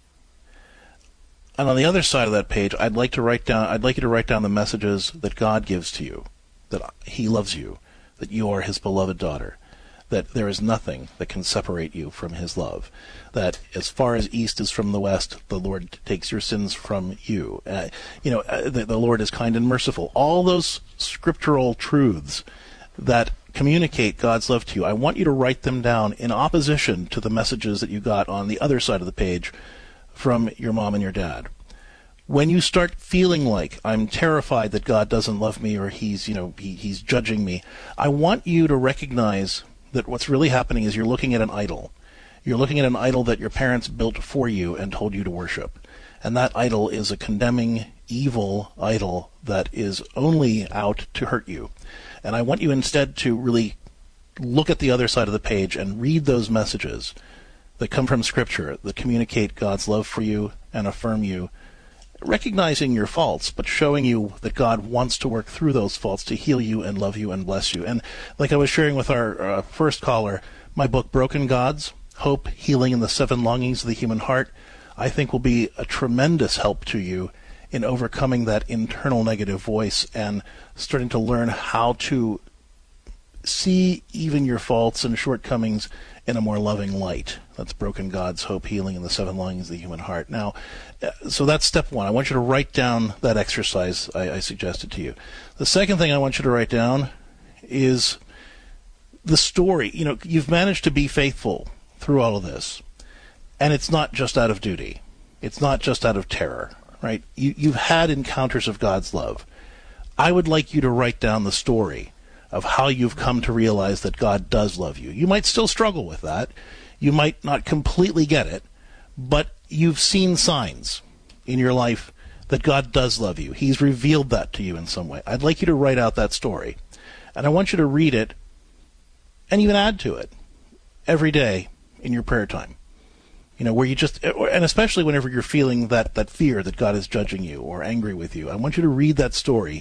And on the other side of that page, I'd like to write down. I'd like you to write down the messages that God gives to you, that He loves you, that you are His beloved daughter, that there is nothing that can separate you from His love, that as far as east is from the west, the Lord takes your sins from you. Uh, you know, uh, the, the Lord is kind and merciful. All those scriptural truths that communicate God's love to you, I want you to write them down in opposition to the messages that you got on the other side of the page from your mom and your dad. When you start feeling like I'm terrified that God doesn't love me, or he's, you know, he, he's judging me, I want you to recognize that what's really happening is you're looking at an idol. You're looking at an idol that your parents built for you and told you to worship. And that idol is a condemning, evil idol that is only out to hurt you. And I want you instead to really look at the other side of the page and read those messages that come from Scripture, that communicate God's love for you and affirm you recognizing your faults, but showing you that God wants to work through those faults to heal you and love you and bless you. And like I was sharing with our uh, first caller, my book, Broken Gods, Hope, Healing, and the Seven Longings of the Human Heart, I think will be a tremendous help to you in overcoming that internal negative voice and starting to learn how to see even your faults and shortcomings in a more loving light. That's Broken Gods, Hope, Healing, and the Seven Longings of the Human Heart. Now, so that's step one. I want you to write down that exercise I, I suggested to you. The second thing I want you to write down is the story. You know, you've managed to be faithful through all of this, and it's not just out of duty. It's not just out of terror, right? You, you've had encounters of God's love. I would like you to write down the story of how you've come to realize that God does love you. You might still struggle with that. You might not completely get it, but you've seen signs in your life that God does love you. He's revealed that to you in some way. I'd like you to write out that story, and I want you to read it and even add to it every day in your prayer time. You know, where you just, and especially whenever you're feeling that, that fear that God is judging you or angry with you, I want you to read that story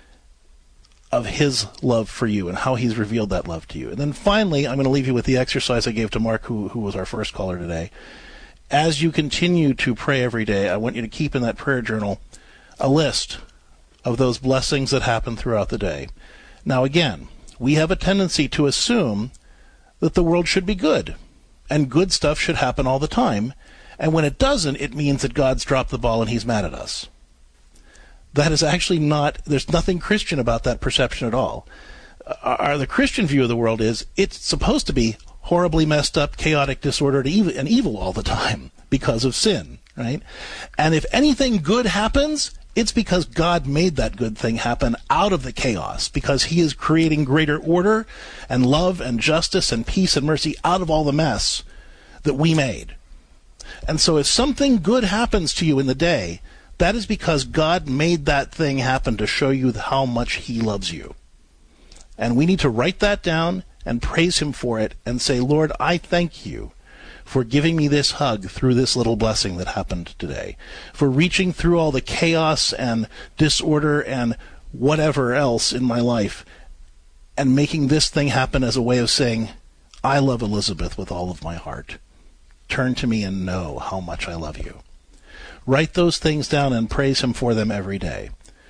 of his love for you and how he's revealed that love to you. And then finally, I'm going to leave you with the exercise I gave to Mark, who, who was our first caller today. As you continue to pray every day, I want you to keep in that prayer journal a list of those blessings that happen throughout the day. Now again, we have a tendency to assume that the world should be good, and good stuff should happen all the time, and when it doesn't, it means that God's dropped the ball and he's mad at us. That is actually not, there's nothing Christian about that perception at all. Uh, the Christian view of the world is it's supposed to be horribly messed up, chaotic, disordered, and evil all the time because of sin, right? And if anything good happens, it's because God made that good thing happen out of the chaos, because he is creating greater order and love and justice and peace and mercy out of all the mess that we made. And so if something good happens to you in the day, that is because God made that thing happen to show you how much he loves you. And we need to write that down and praise him for it and say, Lord, I thank you for giving me this hug through this little blessing that happened today, for reaching through all the chaos and disorder and whatever else in my life and making this thing happen as a way of saying, I love Elizabeth with all of my heart. Turn to me and know how much I love you. Write those things down and praise him for them every day.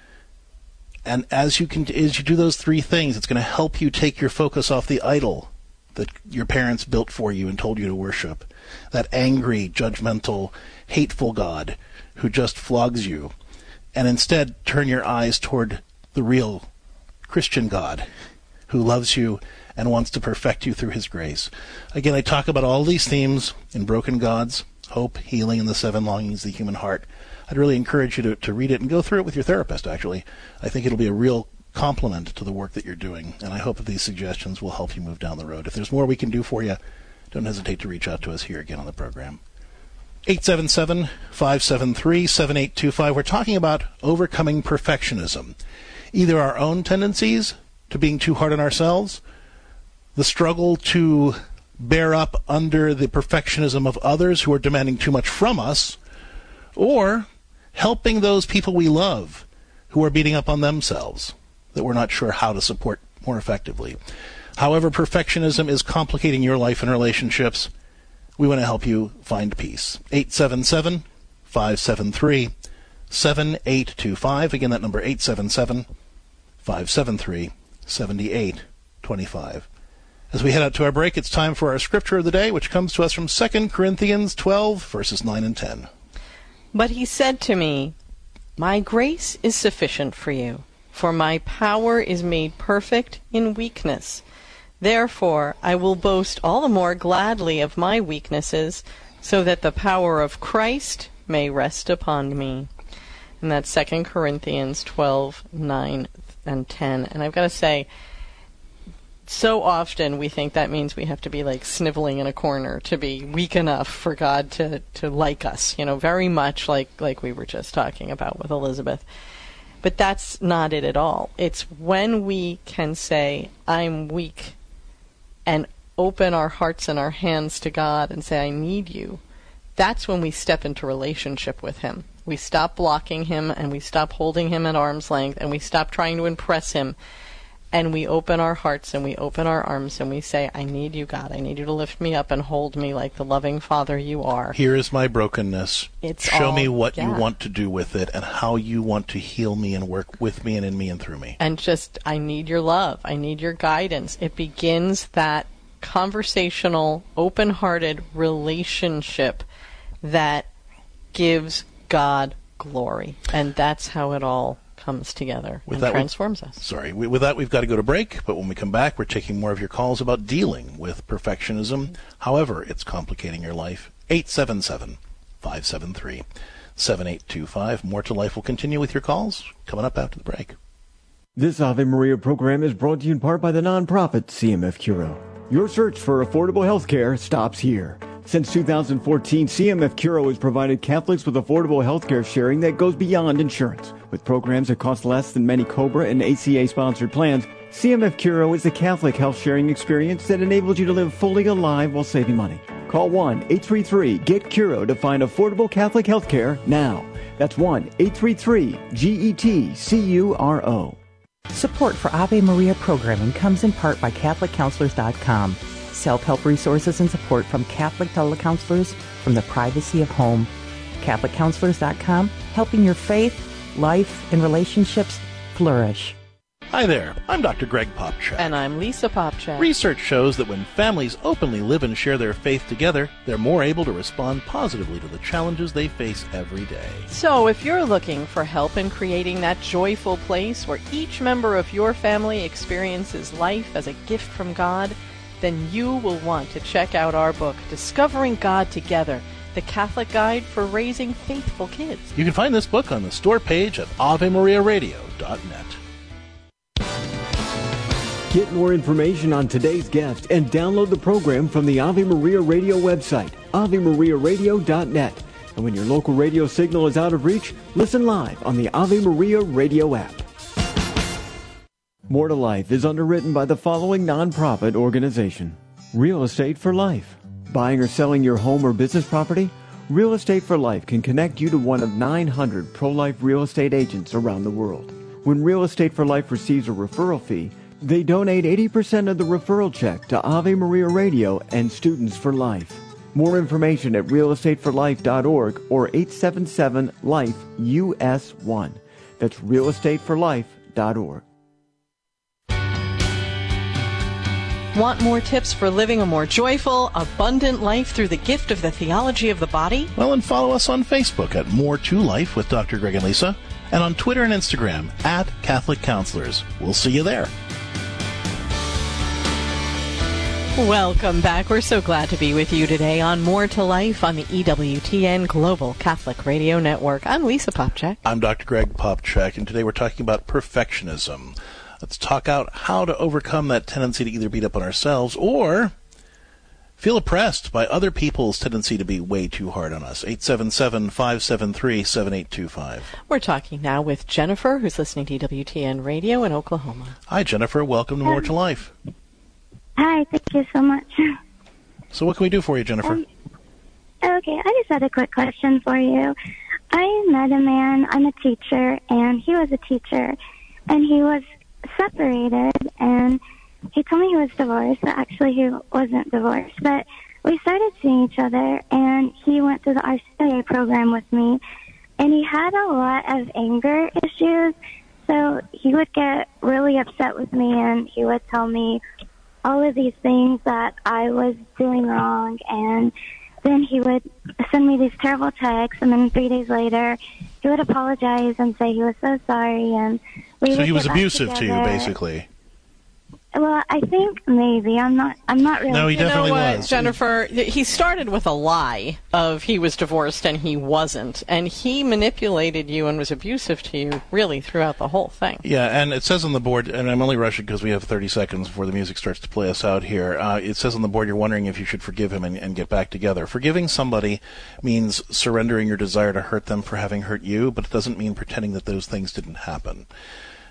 And as you can, as you do those three things, it's going to help you take your focus off the idol that your parents built for you and told you to worship. That angry, judgmental, hateful God who just flogs you. And instead turn your eyes toward the real Christian God who loves you and wants to perfect you through his grace. Again, I talk about all these themes in Broken Gods, Hope, Healing, and the Seven Longings of the Human Heart. I'd really encourage you to, to read it and go through it with your therapist, actually. I think it'll be a real complement to the work that you're doing, and I hope that these suggestions will help you move down the road. If there's more we can do for you, don't hesitate to reach out to us here again on the program. eight seven seven, five seven three, seven eight two five. We're talking about overcoming perfectionism. Either our own tendencies to being too hard on ourselves, the struggle to bear up under the perfectionism of others who are demanding too much from us, or helping those people we love who are beating up on themselves that we're not sure how to support more effectively. However, perfectionism is complicating your life and relationships. We want to help you find peace. eight seven seven, five seven three, seven eight two five. Again, that number eight seven seven, five seven three, seven eight two five. As we head out to our break, it's time for our scripture of the day, which comes to us from Second Corinthians twelve, verses nine and ten. But he said to me, my grace is sufficient for you, for my power is made perfect in weakness. Therefore, I will boast all the more gladly of my weaknesses, so that the power of Christ may rest upon me. And that's Second Corinthians twelve, nine and ten. And I've got to say, so often we think that means we have to be like sniveling in a corner to be weak enough for God to, to like us, you know, very much like, like we were just talking about with Elizabeth. But that's not it at all. It's when we can say, I'm weak, and open our hearts and our hands to God and say, I need you. that's when we step into relationship with him. We stop blocking him, and we stop holding him at arm's length, and we stop trying to impress him. And we open our hearts and we open our arms and we say, I need you, God. I need you to lift me up and hold me like the loving Father you are. Here is my brokenness. It's Show all, me what yeah. you want to do with it and how you want to heal me and work with me and in me and through me. And just, I need your love. I need your guidance. It begins that conversational, open-hearted relationship that gives God glory. And that's how it all comes together with and that, transforms we, us. Sorry. We, with that, we've got to go to break, but when we come back, we're taking more of your calls about dealing with perfectionism, however it's complicating your life. eight seven seven, five seven three, seven eight two five. More to Life will continue with your calls coming up after the break. This Ave Maria program is brought to you in part by the nonprofit C M F Curo. Your search for affordable health care stops here. Since two thousand fourteen, C M F Curo has provided Catholics with affordable health care sharing that goes beyond insurance. With programs that cost less than many COBRA and A C A-sponsored plans, C M F Curo is the Catholic health sharing experience that enables you to live fully alive while saving money. Call one eight three three, G E T Curo to find affordable Catholic health care now. That's one eight three three, G E T C U R O. Support for Ave Maria programming comes in part by Catholic Counselors dot com. Self-help resources and support from Catholic telecounselors from the privacy of home. Catholic Counselors dot com, helping your faith, life, and relationships flourish. Hi there, I'm Doctor Greg Popcak. And I'm Lisa Popcak. Research shows that when families openly live and share their faith together, they're more able to respond positively to the challenges they face every day. So if you're looking for help in creating that joyful place where each member of your family experiences life as a gift from God, then you will want to check out our book, Discovering God Together, the Catholic Guide for Raising Faithful Kids. You can find this book on the store page at Ave Maria Radio dot net. Get more information on today's guest and download the program from the Ave Maria Radio website, Ave Maria Radio dot net. And when your local radio signal is out of reach, listen live on the Ave Maria Radio app. More to Life is underwritten by the following nonprofit organization. Real Estate for Life. Buying or selling your home or business property? Real Estate for Life can connect you to one of nine hundred pro-life real estate agents around the world. When Real Estate for Life receives a referral fee, they donate eighty percent of the referral check to Ave Maria Radio and Students for Life. More information at real estate for life dot org or eight seven seven, life U S one. That's real estate for life dot org. Want more tips for living a more joyful, abundant life through the gift of the theology of the body? Well, and follow us on Facebook at More to Life with Doctor Greg and Lisa, and on Twitter and Instagram at Catholic Counselors. We'll see you there. Welcome back. We're so glad to be with you today on More to Life on the E W T N Global Catholic Radio Network. I'm Lisa Popcak. I'm Doctor Greg Popcak, and today we're talking about perfectionism. Let's talk out how to overcome that tendency to either beat up on ourselves or feel oppressed by other people's tendency to be way too hard on us. eight seven seven, five seven three, seven eight two five. We're talking now with Jennifer, who's listening to E W T N Radio in Oklahoma. Hi, Jennifer. Welcome to More to Life. Hi, thank you so much. So what can we do for you, Jennifer? Um, okay, I just had a quick question for you. I met a man, I'm a teacher, and he was a teacher, and he was separated, and he told me he was divorced, but actually he wasn't divorced. But we started seeing each other, and he went through the R C A program with me, and he had a lot of anger issues, so he would get really upset with me, and he would tell me all of these things that I was doing wrong, and then he would send me these terrible texts, and then three days later, he would apologize and say he was so sorry, and we So would he was get back abusive to you, together. basically. Well, I think maybe. I'm not. I'm not really. No, he You know definitely what, was. Jennifer? He started with a lie of he was divorced and he wasn't, and he manipulated you and was abusive to you really throughout the whole thing. Yeah, and it says on the board, and I'm only rushing because we have thirty seconds before the music starts to play us out here. Uh, it says on the board you're wondering if you should forgive him and, and get back together. Forgiving somebody means surrendering your desire to hurt them for having hurt you, but it doesn't mean pretending that those things didn't happen.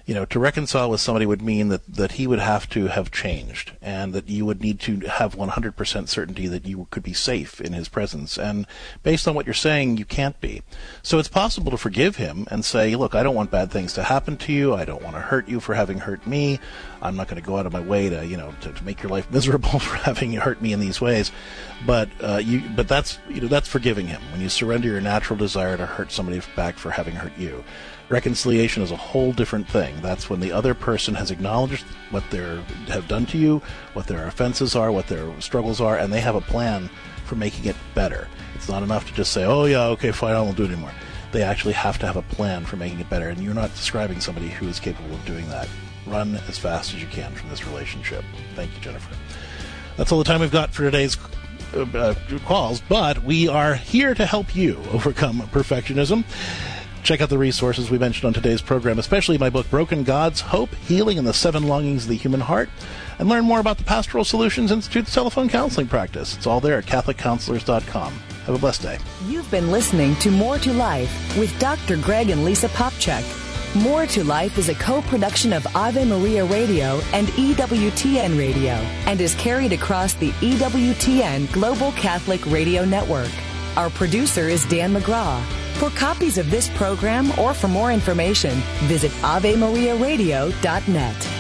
You know, to reconcile with somebody would mean that, that he would have to have changed, and that you would need to have one hundred percent certainty that you could be safe in his presence. And based on what you're saying, you can't be. So it's possible to forgive him and say, look, I don't want bad things to happen to you. I don't want to hurt you for having hurt me. I'm not going to go out of my way to, you know, to, to make your life miserable for having you hurt me in these ways. But uh, you, but that's, you know, that's forgiving him when you surrender your natural desire to hurt somebody back for having hurt you. Reconciliation is a whole different thing. That's when the other person has acknowledged what they have done to you, what their offenses are, what their struggles are, and they have a plan for making it better. It's not enough to just say, oh, yeah, okay, fine, I won't do it anymore. They actually have to have a plan for making it better, and you're not describing somebody who is capable of doing that. Run as fast as you can from this relationship. Thank you, Jennifer. That's all the time we've got for today's uh, calls, but we are here to help you overcome perfectionism. Check out the resources we mentioned on today's program, especially my book, Broken Gods, Hope, Healing, and the Seven Longings of the Human Heart, and learn more about the Pastoral Solutions Institute's telephone counseling practice. It's all there at Catholic Counselors dot com. Have a blessed day. You've been listening to More to Life with Doctor Greg and Lisa Popchak. More to Life is a co-production of Ave Maria Radio and E W T N Radio and is carried across the E W T N Global Catholic Radio Network. Our producer is Dan McGraw. For copies of this program or for more information, visit Ave Maria Radio dot net.